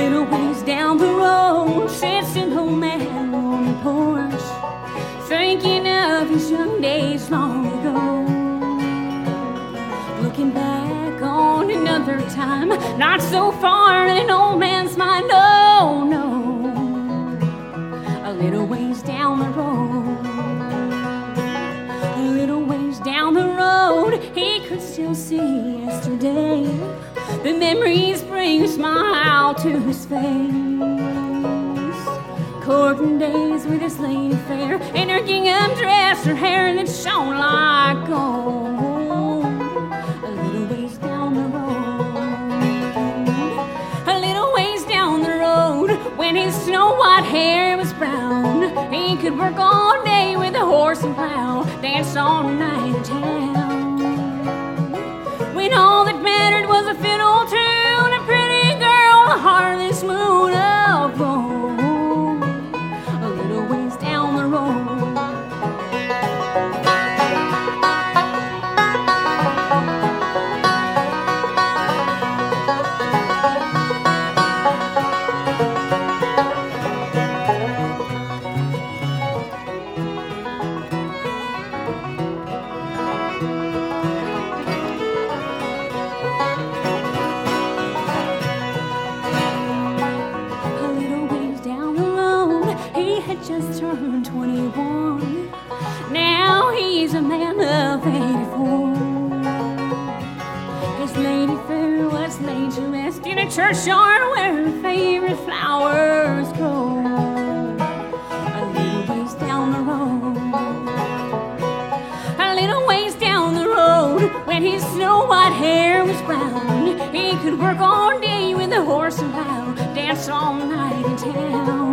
little ways down the road sits an old man on the porch, thinking of his young days long ago. Looking back on another time, not so far in an old man's mind, oh no. A little ways down the road, a little ways down the road, he could still see yesterday. The memories bring a smile to his face. Courting days with his lady fair, in her gingham dress, her hair that shone like gold. A little ways down the road, a little ways down the road, when his snow white hair was brown, he could work all day with a horse and plow, dance all night in town. When all that mattered was a fiddle tune, a pretty girl, a harvest moon of gold. A little ways down the road. Just turned 21. Now he's a man of 84. His lady fair was laid to rest in a churchyard where her favorite flowers grow. A little ways down the road, a little ways down the road, when his snow white hair was brown, he could work all day with a horse and plow, dance all night in town.